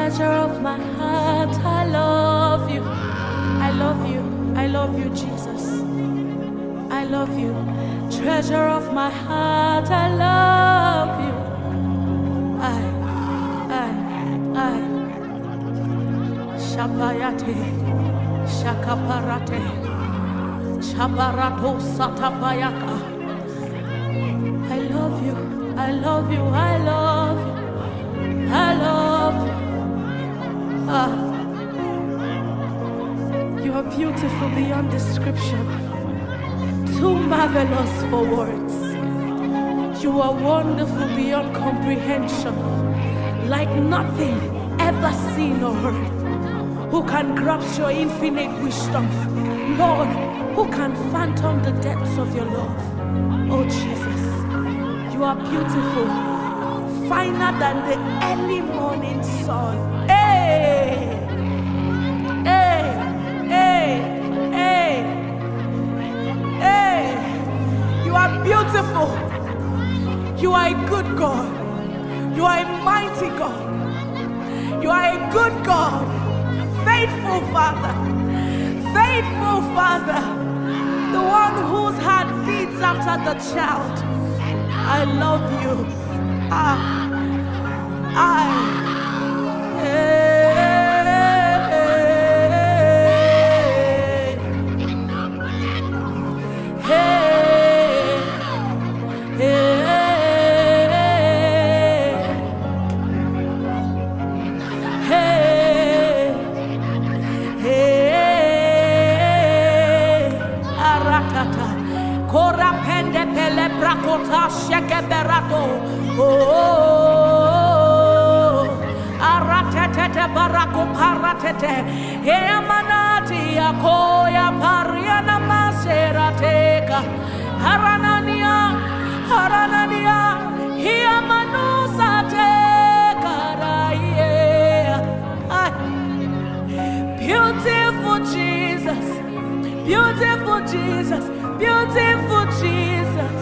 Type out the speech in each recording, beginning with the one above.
treasure of my heart, I love you. I love you. I love you, Jesus. I love you. Treasure of my heart, I love you. I. Shabayate, Shakaparate, Chabarato Satapayaka. I love you. I love you. I love you. I love you. You are beautiful beyond description, too marvelous for words. You are wonderful beyond comprehension, like nothing ever seen or heard. Who can grasp your infinite wisdom? Lord, who can fathom the depths of your love? Oh Jesus, you are beautiful, finer than the early morning sun. Hey! Hey! Hey! Hey! Hey! You are beautiful. You are a good God. You are a mighty God. You are a good God. Faithful Father. Faithful Father. The one whose heart beats after the child. I love you. Beautiful Jesus, beautiful Jesus, beautiful Jesus.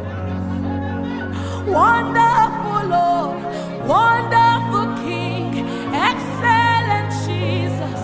Wonderful Lord, wonderful King, excellent Jesus.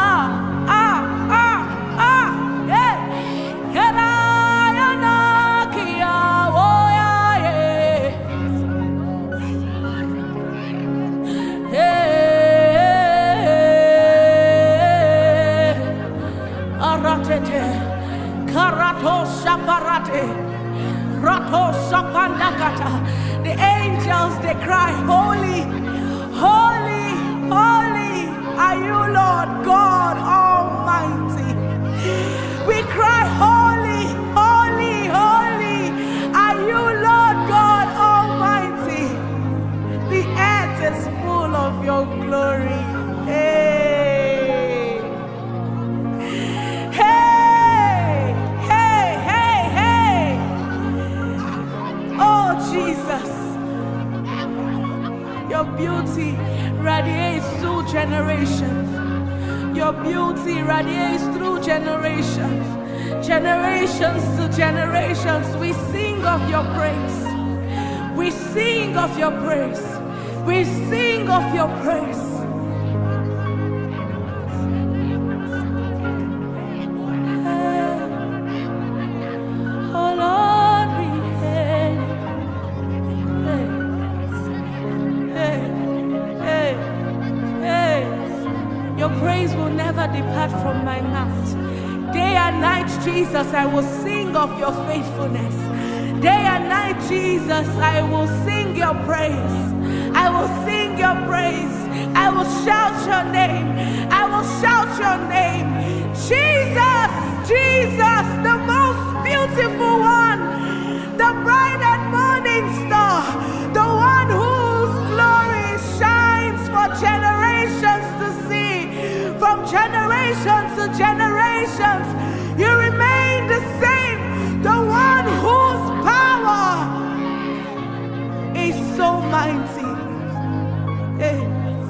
The angels, they cry, holy, holy, holy are you, Lord God Almighty. We cry, holy, holy, holy are you, Lord God Almighty. The earth is full of your glory. Hey, hey, hey, hey, hey. Oh, Jesus. Your beauty radiates through generation. Your beauty radiates through generation. Generations to generations, we sing of your praise. We sing of your praise. We sing of your praise. Oh Lord, we hail you. Your praise will never depart from my mouth. Day and night, Jesus, I will sing of your faithfulness. Day and night, Jesus, I will sing your praise. I will sing your praise. I will shout your name. I will shout your name. Jesus, Jesus, the most beautiful one, the bright and morning star, the one whose glory shines for generations to see. From generations to generations, you remain the same, the one whose power is so mighty. Hey.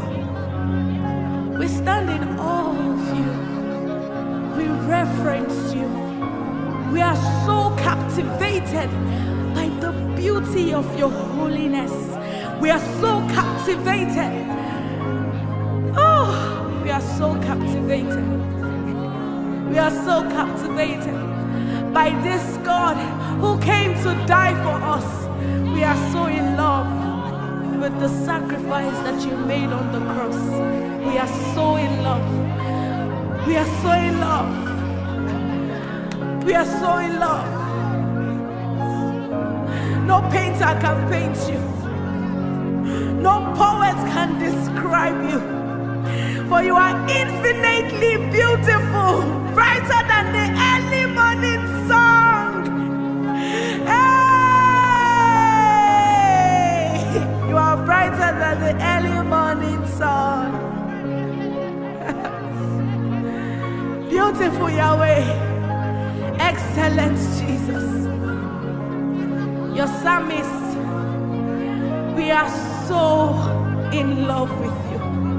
We stand in awe of you. We reverence you. We are so captivated by the beauty of your holiness. We are so captivated. We are so captivated. We are so captivated by this God who came to die for us. We are so in love with the sacrifice that you made on the cross. We are so in love. We are so in love. We are so in love. No painter can paint you. No poet can describe you. For you are infinitely beautiful, brighter than the early morning sun. Hey! You are brighter than the early morning sun. Beautiful Yahweh, excellent Jesus. Your psalmist, we are so in love with you.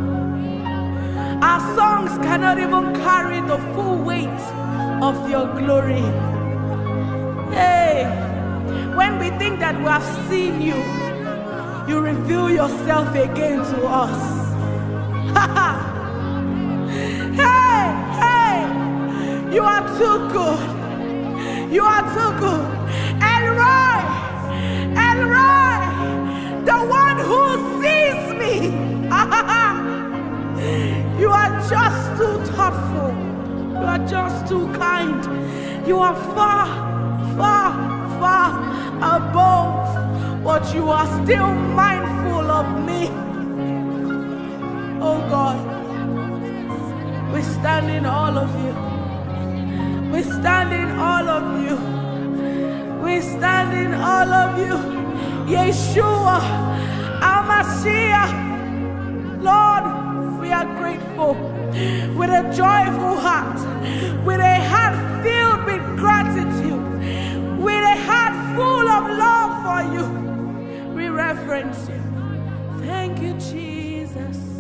Our songs cannot even carry the full weight of your glory. Hey, when we think that we have seen you, you reveal yourself again to us. Hey, hey, you are too good. You are too good. El Roi, El Roi, the one who sees me. You are just too thoughtful. You are just too kind. You are far, far, far above, but you are still mindful of me. Oh God, we stand in all of you. We stand in all of you. We stand in all of you. Yeshua, Amashiach, Lord, we are grateful with a joyful heart, with a heart filled with gratitude, with a heart full of love for you. We reverence you. Thank you, Jesus.